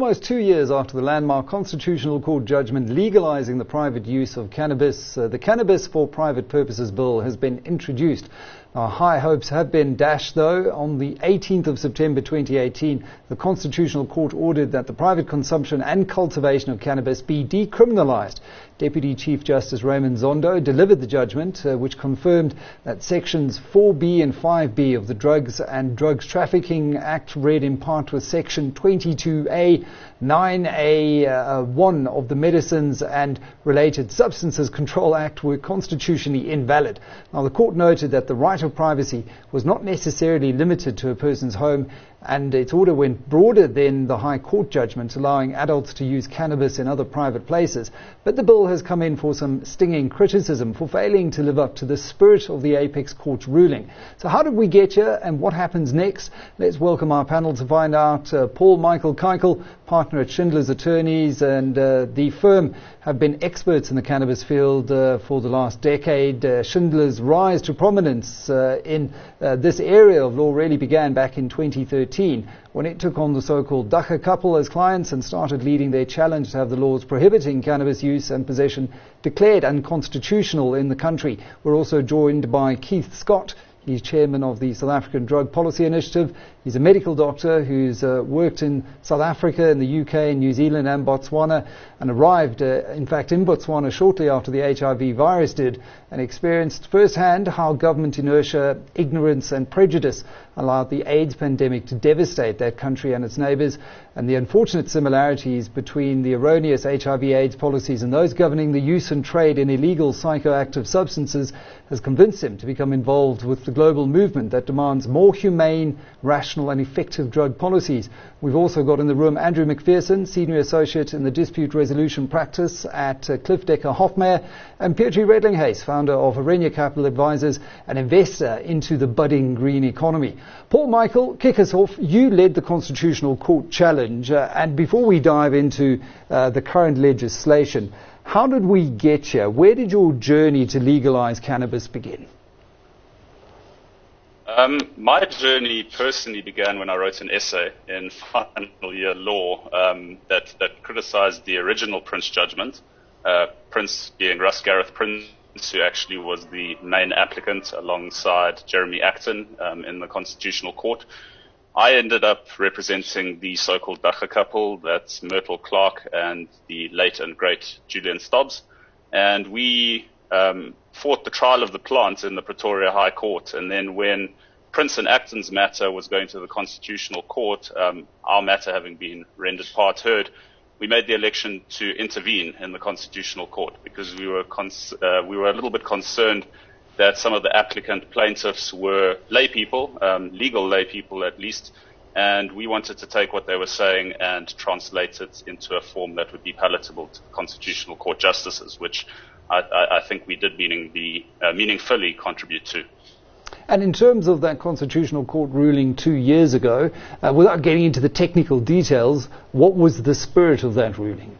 almost 2 years after the landmark Constitutional Court judgment legalizing the private use of cannabis, the Cannabis for Private Purposes Bill has been introduced. Now, high hopes have been dashed, though. On the 18th of September 2018, the Constitutional Court ordered that the private consumption and cultivation of cannabis be decriminalized. Deputy Chief Justice Raymond Zondo delivered the judgment, which confirmed that Sections 4B and 5B of the Drugs and Drugs Trafficking Act, read in part with Section 22A, 9A1 of the Medicines and Related Substances Control Act were constitutionally invalid. Now, the court noted that the right of privacy was not necessarily limited to a person's home, and its order went broader than the High Court judgment allowing adults to use cannabis in other private places. But the bill has come in for some stinging criticism for failing to live up to the spirit of the Apex Court's ruling. So how did we get here, and what happens next? Let's welcome our panel to find out. Paul Michael Keuchel, partner at Schindler's Attorneys, and the firm have been experts in the cannabis field for the last decade. Schindler's rise to prominence in this area of law really began back in 2013 when it took on the so-called Dacha couple as clients and started leading their challenge to have the laws prohibiting cannabis use and possession declared unconstitutional in the country. We're also joined by Keith Scott. He's chairman of the South African Drug Policy Initiative. He's a medical doctor who's worked in South Africa, in the UK, in New Zealand and Botswana, and arrived, in fact, in Botswana shortly after the HIV virus did, and experienced firsthand how government inertia, ignorance and prejudice allowed the AIDS pandemic to devastate that country and its neighbours, and the unfortunate similarities between the erroneous HIV/AIDS policies and those governing the use and trade in illegal psychoactive substances has convinced him to become involved with the global movement that demands more humane, rational and effective drug policies. We've also got in the room Andrew McPherson, Senior Associate in the Dispute Resolution Practice at Cliff Decker Hofmeyr, and Pietri Redlinghuys, founder of Arenya Capital Advisors, an investor into the budding green economy. Paul Michael, kick us off. You led the Constitutional Court challenge, and before we dive into the current legislation, how did we get here? Where did your journey to legalize cannabis begin? My journey personally began when I wrote an essay in final year law that criticized the original Prince judgment, Prince being Russ Gareth Prince, who actually was the main applicant alongside Jeremy Acton in the Constitutional Court. I ended up representing the so-called Dacha couple, that's Myrtle Clark and the late and great Julian Stubbs, and we fought the trial of the plant in the Pretoria High Court. And then when Prince and Acton's matter was going to the Constitutional Court, our matter having been rendered part heard, we made the election to intervene in the Constitutional Court because we were a little bit concerned that some of the applicant plaintiffs were lay people, legal lay people at least, and we wanted to take what they were saying and translate it into a form that would be palatable to the Constitutional Court justices, which I think we did meaningfully contribute to. And in terms of that Constitutional Court ruling 2 years ago, without getting into the technical details, what was the spirit of that ruling?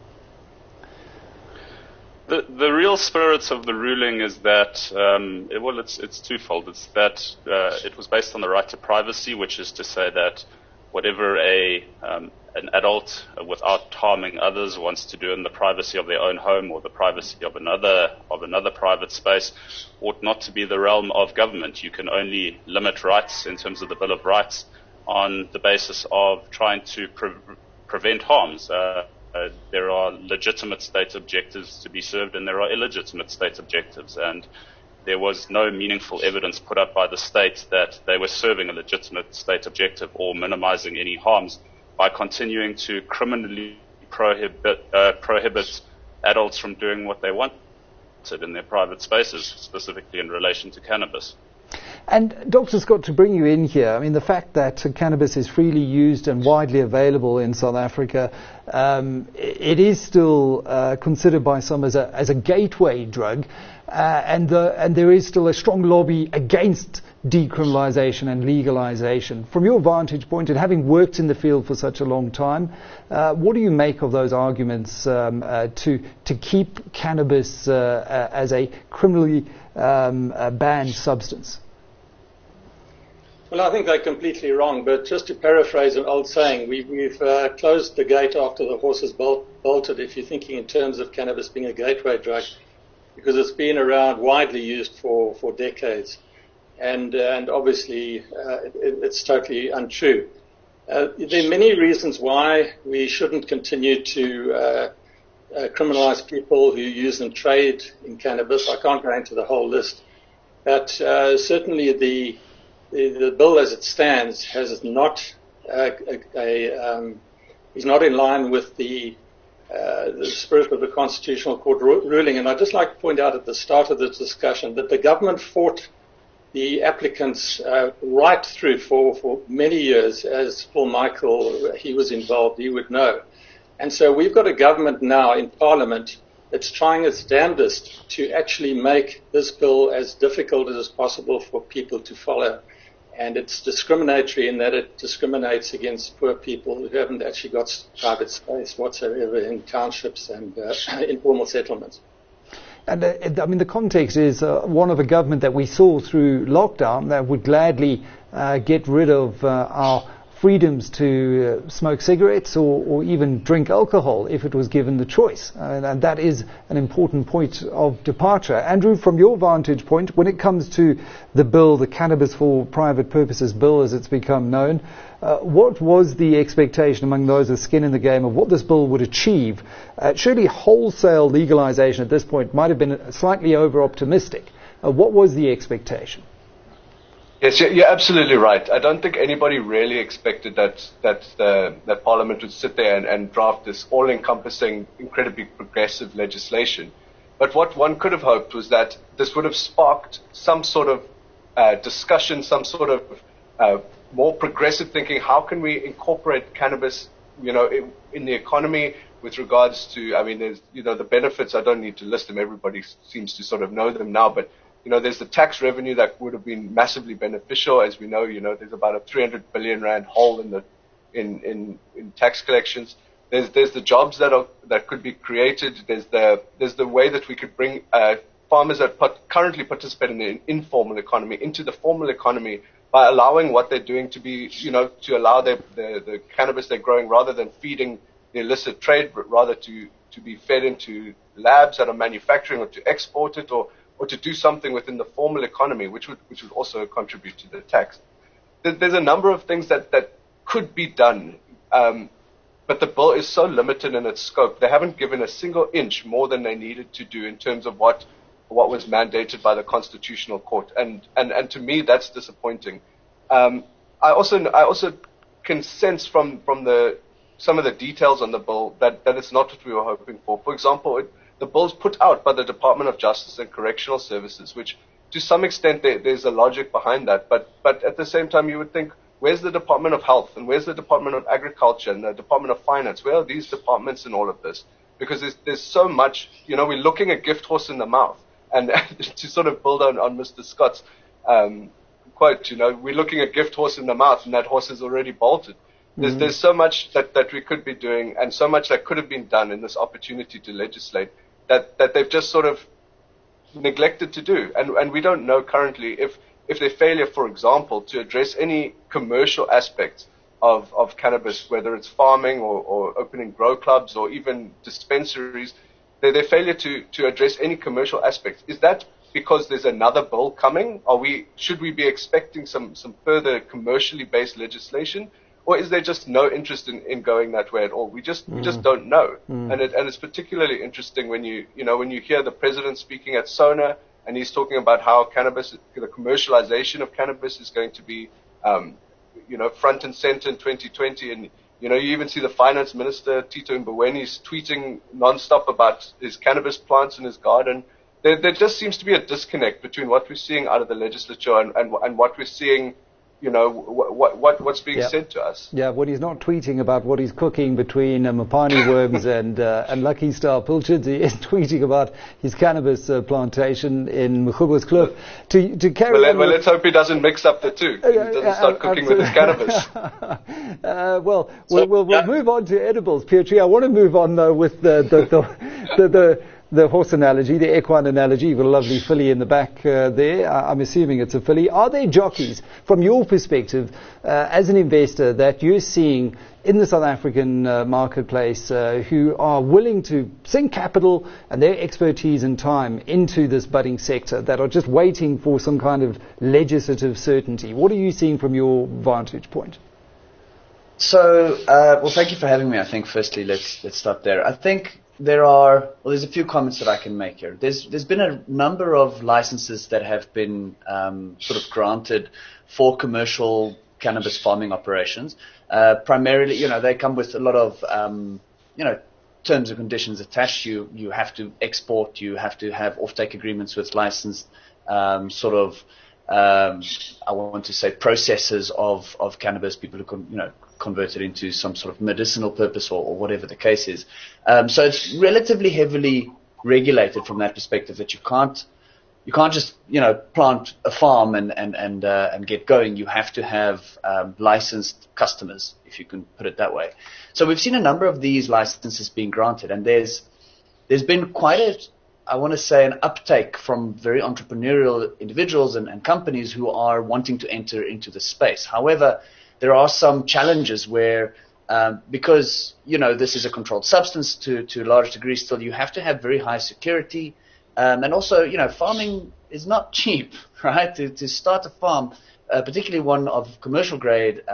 The real spirit of the ruling is that, it's twofold. It's that it was based on the right to privacy, which is to say that whatever an adult, without harming others, wants to do in the privacy of their own home or the privacy of another private space ought not to be the realm of government. You can only limit rights in terms of the Bill of Rights on the basis of trying to prevent harms. There are legitimate state objectives to be served and there are illegitimate state objectives, and there was no meaningful evidence put up by the state that they were serving a legitimate state objective or minimizing any harms by continuing to criminally prohibit adults from doing what they wanted in their private spaces, specifically in relation to cannabis. And Dr. Scott, to bring you in here, I mean, the fact that cannabis is freely used and widely available in South Africa, it is still considered by some as a gateway drug, and there is still a strong lobby against decriminalization and legalization. From your vantage point and having worked in the field for such a long time, what do you make of those arguments to keep cannabis as a criminally banned substance? Well, I think they're completely wrong, but just to paraphrase an old saying, we've closed the gate after the horse has bolted, if you're thinking in terms of cannabis being a gateway drug, because it's been around, widely used for decades. And obviously, it's totally untrue. There are many reasons why we shouldn't continue to criminalize people who use and trade in cannabis. I can't go into the whole list. But certainly the bill as it stands is not in line with the spirit of the Constitutional Court ruling. And I'd just like to point out at the start of this discussion that the government fought the applicants right through for many years. As Paul Michael, he was involved, he would know. And so we've got a government now in Parliament that's trying its damnedest to actually make this bill as difficult as possible for people to follow. And it's discriminatory in that it discriminates against poor people who haven't actually got private space whatsoever in townships and informal settlements. And I mean, the context is one of a government that we saw through lockdown that would gladly get rid of our freedoms to smoke cigarettes or even drink alcohol if it was given the choice. And that is an important point of departure. Andrew, from your vantage point, when it comes to the bill, the Cannabis for Private Purposes bill as it's become known, what was the expectation among those with skin in the game of what this bill would achieve? Surely wholesale legalization at this point might have been slightly over-optimistic. What was the expectation? Yes, you're absolutely right. I don't think anybody really expected that Parliament would sit there and draft this all-encompassing, incredibly progressive legislation. But what one could have hoped was that this would have sparked some sort of discussion, some sort of more progressive thinking. How can we incorporate cannabis, in the economy with regards to, I mean, there's, the benefits. I don't need to list them. Everybody seems to sort of know them now, but there's the tax revenue that would have been massively beneficial. As we know, there's about a 300 billion rand hole in tax collections. There's the jobs that could be created. There's the way that we could bring farmers that currently participate in the informal economy into the formal economy by allowing what they're doing to be, to allow the cannabis they're growing rather than feeding the illicit trade, but rather to be fed into labs that are manufacturing or to export it or to do something within the formal economy, which would also contribute to the tax. There's a number of things that could be done, but the bill is so limited in its scope. They haven't given a single inch more than they needed to do in terms of what was mandated by the Constitutional Court, and to me that's disappointing. I also can sense from some of the details on the bill that it's not what we were hoping for. For example, the bill's put out by the Department of Justice and Correctional Services, which to some extent there's a logic behind that. But at the same time, you would think, where's the Department of Health and where's the Department of Agriculture and the Department of Finance? Where are these departments in all of this? Because there's so much, we're looking a gift horse in the mouth. And to sort of build on Mr. Scott's quote, we're looking a gift horse in the mouth and that horse is already bolted. There's so much that we could be doing and so much that could have been done in this opportunity to legislate that they've just sort of neglected to do. And we don't know currently if their failure, for example, to address any commercial aspects of cannabis, whether it's farming or opening grow clubs or even dispensaries, their failure to address any commercial aspects, is that because there's another bill coming? Should we be expecting some further commercially based legislation? Or is there just no interest in going that way at all? We just don't know. And it's particularly interesting when you hear the president speaking at SONA and he's talking about how cannabis, the commercialization of cannabis is going to be, front and center in 2020. And, you even see the finance minister, Tito Mbowene's tweeting nonstop about his cannabis plants in his garden. There just seems to be a disconnect between what we're seeing out of the legislature and what we're seeing, what's being said to us. Yeah, when he's not tweeting about what he's cooking between Mopani worms and Lucky Star pilchards, he is tweeting about his cannabis plantation in Mkhubo's Kloof. To carry well, let's hope he doesn't mix up the two. He doesn't start cooking with his cannabis. We'll move on to edibles, Pietri. I want to move on though with the the horse analogy, the equine analogy. You've got a lovely filly in the back there. I'm assuming it's a filly. Are there jockeys, from your perspective, as an investor, that you're seeing in the South African marketplace who are willing to sink capital and their expertise and time into this budding sector, that are just waiting for some kind of legislative certainty? What are you seeing from your vantage point? So, well, thank you for having me. I think firstly, let's start there. I think there's a few comments that I can make here. There's been a number of licenses that have been sort of granted for commercial cannabis farming operations. Primarily, they come with a lot of, terms and conditions attached. You have to export, you have to have offtake agreements with licensed I want to say processors of cannabis, people who convert it into some sort of medicinal purpose or whatever the case is. So it's relatively heavily regulated from that perspective, that you can't just plant a farm and get going. You have to have licensed customers, if you can put it that way. So we've seen a number of these licenses being granted, and there's been quite an uptake from very entrepreneurial individuals and companies who are wanting to enter into the space. However, there are some challenges where, because this is a controlled substance to a large degree, still you have to have very high security, and also farming is not cheap, right? To start a farm, particularly one of commercial grade,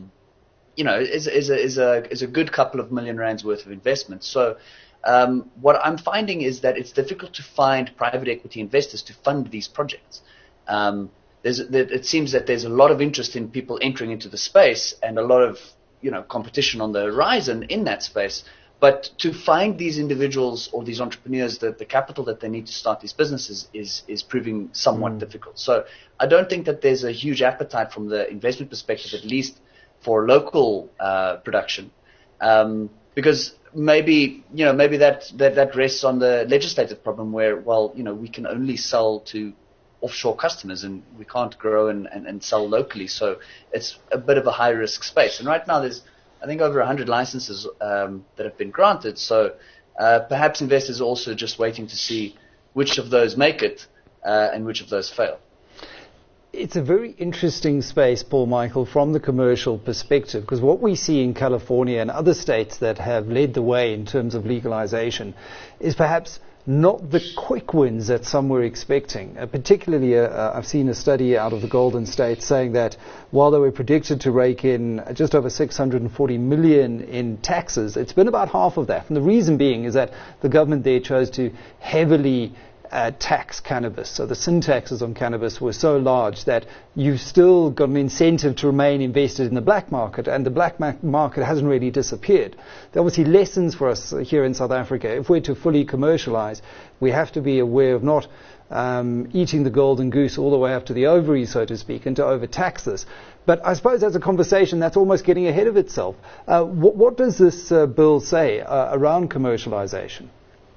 is a good couple of million rands worth of investment. So what I'm finding is that it's difficult to find private equity investors to fund these projects. It seems that there's a lot of interest in people entering into the space, and a lot of competition on the horizon in that space. But to find these individuals or these entrepreneurs, the capital that they need to start these businesses is proving somewhat difficult. So I don't think that there's a huge appetite from the investment perspective, at least for local production, because maybe that rests on the legislative problem where, we can only sell to offshore customers and we can't grow and sell locally. So it's a bit of a high risk space. And right now there's, I think, over 100 licenses that have been granted. So perhaps investors are also just waiting to see which of those make it and which of those fail. It's a very interesting space, Paul Michael, from the commercial perspective, because what we see in California and other states that have led the way in terms of legalization is perhaps not the quick wins that some were expecting. Particularly, I've seen a study out of the Golden State saying that while they were predicted to rake in just over 640 million in taxes, it's been about half of that. And the reason being is that the government there chose to heavily tax cannabis. So the sin taxes on cannabis were so large that you've still got an incentive to remain invested in the black market, and the black market hasn't really disappeared. There are obviously lessons for us here in South Africa. If we're to fully commercialize, we have to be aware of not eating the golden goose all the way up to the ovaries, so to speak, and to overtax this. But I suppose that's a conversation that's almost getting ahead of itself. What does this bill say around commercialization?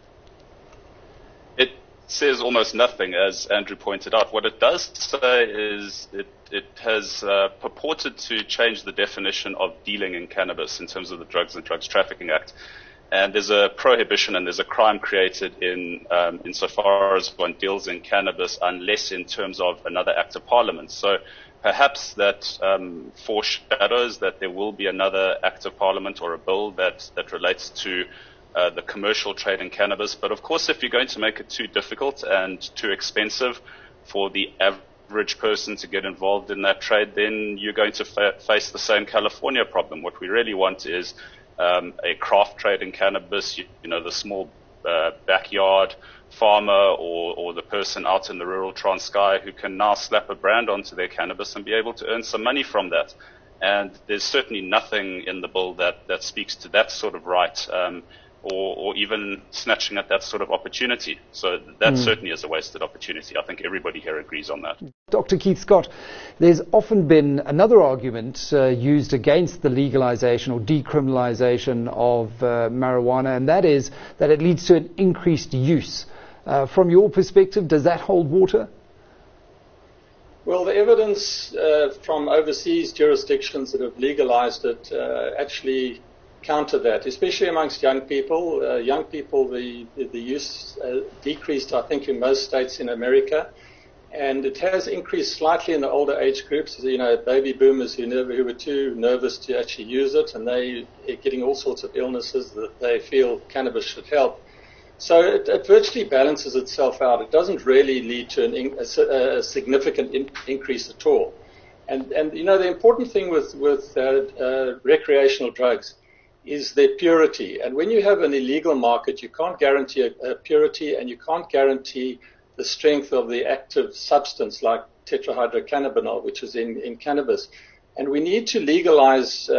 Says almost nothing, as Andrew pointed out. What it does say is it has purported to change the definition of dealing in cannabis in terms of the Drugs and Drugs Trafficking Act. And there's a prohibition and there's a crime created insofar as one deals in cannabis, unless in terms of another act of parliament. So perhaps that foreshadows that there will be another act of parliament or a bill that relates to the commercial trade in cannabis. But of course, if you're going to make it too difficult and too expensive for the average person to get involved in that trade, then you're going to face the same California problem. What we really want is a craft trade in cannabis, the small backyard farmer or the person out in the rural Transkei who can now slap a brand onto their cannabis and be able to earn some money from that. And there's certainly nothing in the bill that speaks to that sort of right, or even snatching at that sort of opportunity. So that certainly is a wasted opportunity. I think everybody here agrees on that. Dr. Keith Scott, there's often been another argument used against the legalization or decriminalization of marijuana, and that is that it leads to an increased use. From your perspective, does that hold water? Well, the evidence from overseas jurisdictions that have legalized it actually counter that, especially amongst young people. Young people, the use decreased, I think, in most states in America, and it has increased slightly in the older age groups. Baby boomers who were too nervous to actually use it, and they are getting all sorts of illnesses that they feel cannabis should help. So it virtually balances itself out. It doesn't really lead to a significant increase at all. And the important thing with recreational drugs is their purity. And when you have an illegal market, you can't guarantee a purity, and you can't guarantee the strength of the active substance like tetrahydrocannabinol, which is in cannabis. And we need to legalize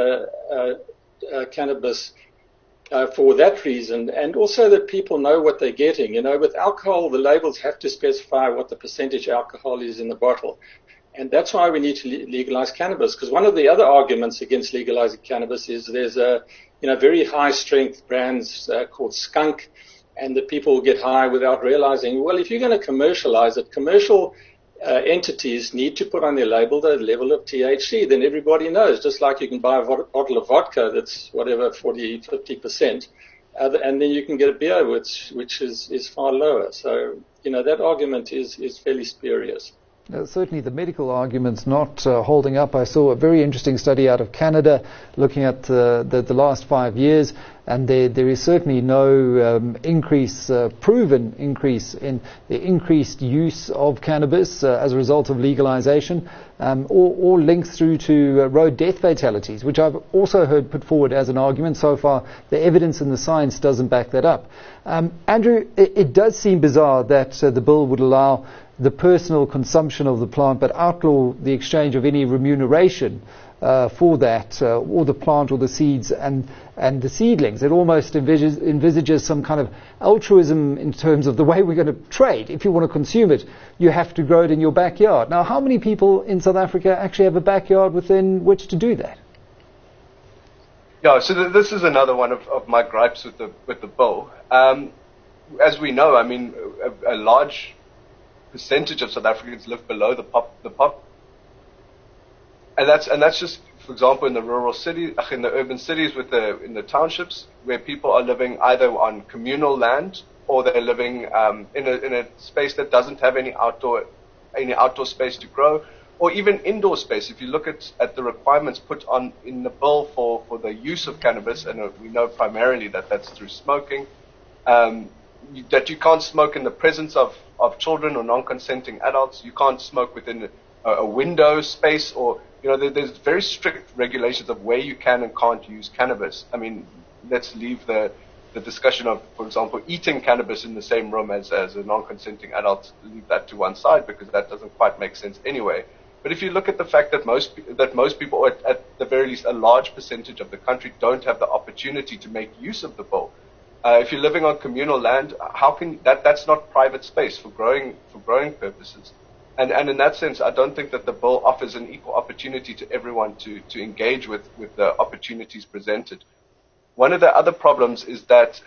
cannabis for that reason, and also that people know what they're getting. With alcohol, the labels have to specify what the percentage alcohol is in the bottle. And that's why we need to legalize cannabis, because one of the other arguments against legalizing cannabis is there's very high strength brands called skunk, and that people get high without realizing, well, if you're going to commercialize it, commercial entities need to put on their label the level of THC. Then everybody knows, just like you can buy a bottle of vodka that's whatever, 40, 50%, and then you can get a beer which is far lower. So, that argument is fairly spurious. Certainly the medical argument's not holding up. I saw a very interesting study out of Canada looking at the last 5 years, and there is certainly no proven increase in the increased use of cannabis as a result of legalization, or linked through to road death fatalities, which I've also heard put forward as an argument. So far, the evidence and the science doesn't back that up. Andrew, it does seem bizarre that the bill would allow the personal consumption of the plant, but outlaw the exchange of any remuneration for that, or the plant or the seeds and the seedlings. It almost envisages some kind of altruism in terms of the way we're going to trade. If you want to consume it, you have to grow it in your backyard. Now, how many people in South Africa actually have a backyard within which to do that? Yeah, so this is another one of my gripes with the bill. As we know, a large percentage of South Africans live below the pop, and that's just, for example, in the urban cities in the townships, where people are living either on communal land, or they're living in a space that doesn't have any outdoor space to grow, or even indoor space. If you look at the requirements put on in the bill for the use of cannabis, and we know primarily that's through smoking, that you can't smoke in the presence of children or non-consenting adults. You can't smoke within a window space, or there's very strict regulations of where you can and can't use cannabis. Let's leave the discussion of, for example, eating cannabis in the same room as a non-consenting adult, leave that to one side, because that doesn't quite make sense anyway. But if you look at the fact that most people, or at the very least a large percentage of the country, don't have the opportunity to make use of the bill. If you're living on communal land, how can that's not private space for growing purposes. And in that sense, I don't think that the bill offers an equal opportunity to everyone to engage with the opportunities presented. One of the other problems is that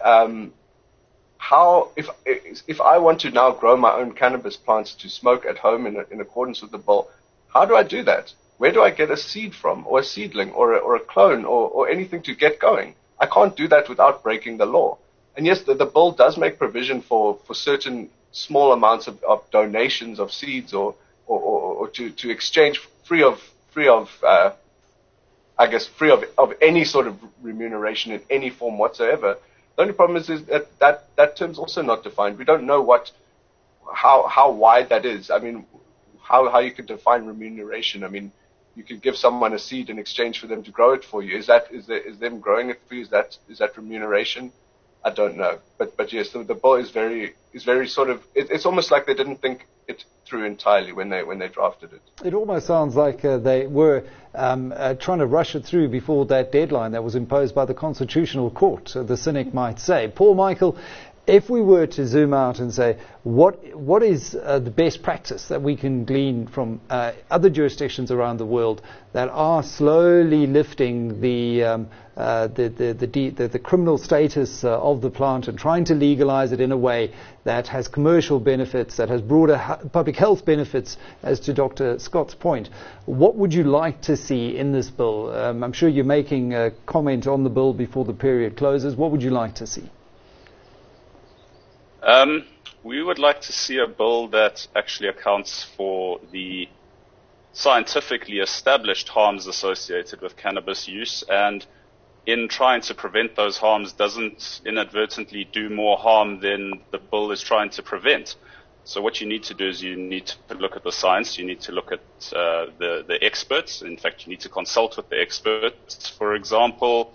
if I want to now grow my own cannabis plants to smoke at home in accordance with the bill, how do I do that? Where do I get a seed from, or a seedling, or a clone, or anything to get going? I can't do that without breaking the law. And yes, the bill does make provision for certain small amounts of donations of seeds, or to exchange free of any sort of remuneration in any form whatsoever. The only problem is that term's also not defined. We don't know how wide that is. How you can define remuneration. You could give someone a seed in exchange for them to grow it for you. Is them growing it for you? Is that remuneration? I don't know. But yes, the bill is very sort of, it's almost like they didn't think it through entirely when they drafted it. It almost sounds like they were trying to rush it through before that deadline that was imposed by the Constitutional Court, the cynic might say. Paul Michael, If we were to zoom out and say, what is the best practice that we can glean from other jurisdictions around the world that are slowly lifting the criminal status of the plant and trying to legalize it in a way that has commercial benefits, that has broader public health benefits, as to Dr. Scott's point? What would you like to see in this bill? I'm sure you're making a comment on the bill before the period closes. What would you like to see? We would like to see a bill that actually accounts for the scientifically established harms associated with cannabis use, and in trying to prevent those harms doesn't inadvertently do more harm than the bill is trying to prevent. So what you need to do is you need to look at the science, you need to look at the experts. In fact, you need to consult with the experts. For example,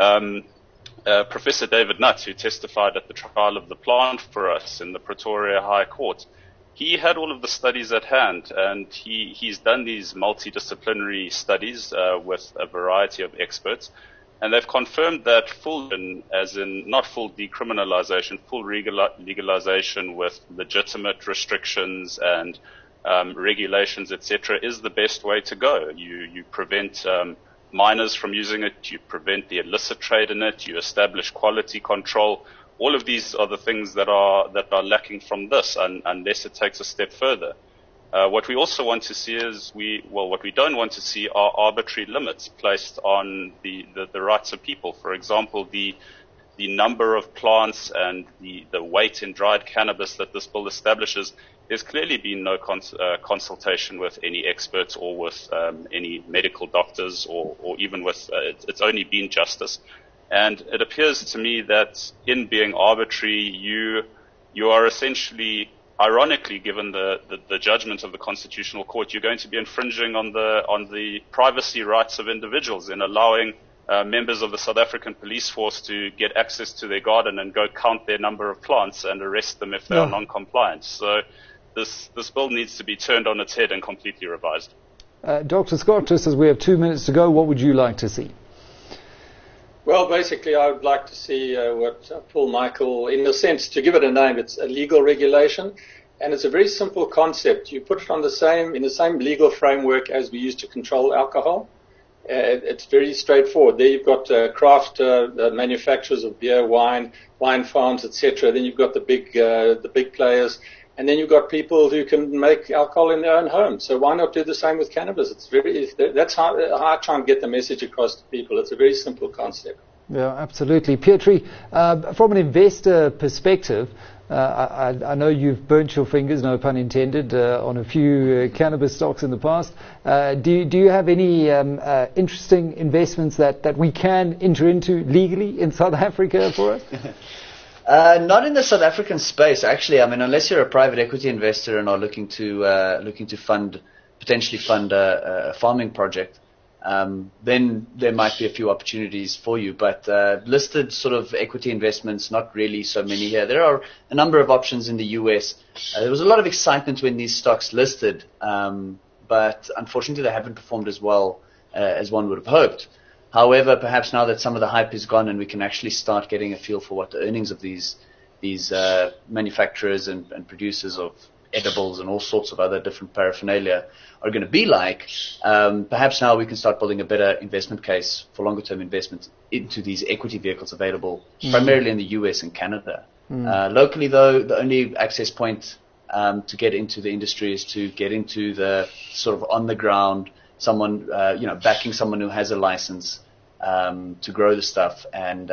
Professor David Nutt, who testified at the trial of the plant for us in the Pretoria High Court, he had all of the studies at hand, and he's done these multidisciplinary studies with a variety of experts, and they've confirmed that full, as in not full decriminalization, full legalization with legitimate restrictions and regulations, etc., is the best way to go. You prevent minors from using it, you prevent the illicit trade in it, you establish quality control. All of these are the things that are lacking from this, unless it takes a step further. What we also want to see is what we don't want to see are arbitrary limits placed on the rights of people. For example, the number of plants and the weight in dried cannabis that this bill establishes. There's clearly been no consultation with any experts or with any medical doctors or even with, it's only been justice. And it appears to me that in being arbitrary, you are essentially, ironically, given the judgment of the Constitutional Court, you're going to be infringing on the privacy rights of individuals in allowing members of the South African police force to get access to their garden and go count their number of plants and arrest them if they are non-compliant. So this bill needs to be turned on its head and completely revised. Dr. Scott, just as we have 2 minutes to go, what would you like to see? Well, basically, I would like to see what Paul Michael, in a sense, to give it a name, it's a legal regulation, and it's a very simple concept. You put it on in the same legal framework as we use to control alcohol. It's very straightforward. There you've got craft manufacturers of beer, wine farms, etc. Then you've got the big players. And then you've got people who can make alcohol in their own home. So why not do the same with cannabis? That's how I try and get the message across to people. It's a very simple concept. Yeah, absolutely. Pietri, from an investor perspective, I know you've burnt your fingers, no pun intended, on a few cannabis stocks in the past. Do you have any interesting investments that we can enter into legally in South Africa for us? Not in the South African space, actually. I mean, unless you're a private equity investor and are looking to potentially fund a farming project, then there might be a few opportunities for you. But listed sort of equity investments, not really so many here. There are a number of options in the US. There was a lot of excitement when these stocks listed, but unfortunately they haven't performed as well as one would have hoped. However, perhaps now that some of the hype is gone and we can actually start getting a feel for what the earnings of these manufacturers and producers of edibles and all sorts of other different paraphernalia are going to be like, perhaps now we can start building a better investment case for longer term investment into these equity vehicles available primarily in the US and Canada. Locally, though, the only access point to get into the industry is to get into the sort of on the ground, someone, backing someone who has a license to grow the stuff and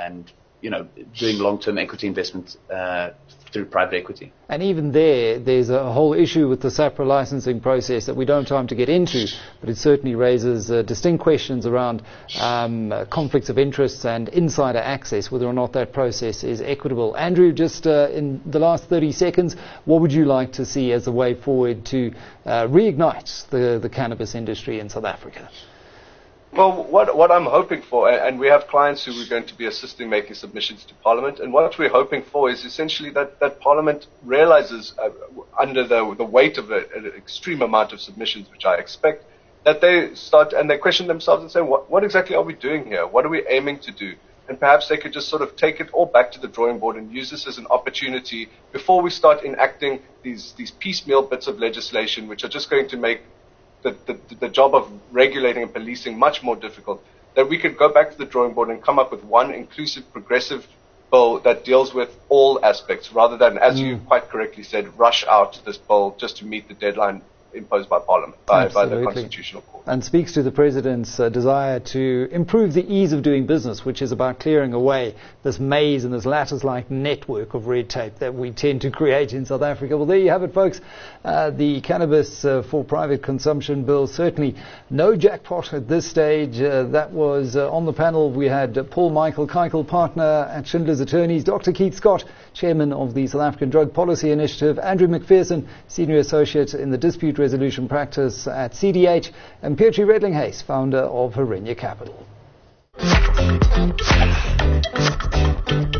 doing long-term equity investment through private equity. And even there's a whole issue with the SAPRA licensing process that we don't have time to get into, but it certainly raises distinct questions around conflicts of interests and insider access, whether or not that process is equitable. Andrew, just in the last 30 seconds, what would you like to see as a way forward to reignite the cannabis industry in South Africa? Well, what I'm hoping for, and we have clients who we're going to be assisting making submissions to Parliament, and what we're hoping for is essentially that Parliament realizes, under the weight of an extreme amount of submissions, which I expect, that they start and they question themselves and say, what exactly are we doing here? What are we aiming to do? and perhaps they could just sort of take it all back to the drawing board and use this as an opportunity before we start enacting these piecemeal bits of legislation which are just going to make the job of regulating and policing much more difficult, that we could go back to the drawing board and come up with one inclusive, progressive bill that deals with all aspects, rather than, as you quite correctly said, rush out this bill just to meet the deadline imposed by Parliament, by the Constitutional Court. And speaks to the President's desire to improve the ease of doing business, which is about clearing away this maze and this lattice-like network of red tape that we tend to create in South Africa. Well, there you have it, folks. The Cannabis for Private Consumption Bill, certainly no jackpot at this stage. That was on the panel. We had Paul Michael Keikel, partner at Schindler's Attorneys, Dr. Keith Scott, chairman of the South African Drug Policy Initiative, Andrew McPherson, senior associate in the dispute resolution practice at CDH, and Pietri Redling-Hayes, founder of Herenya Capital.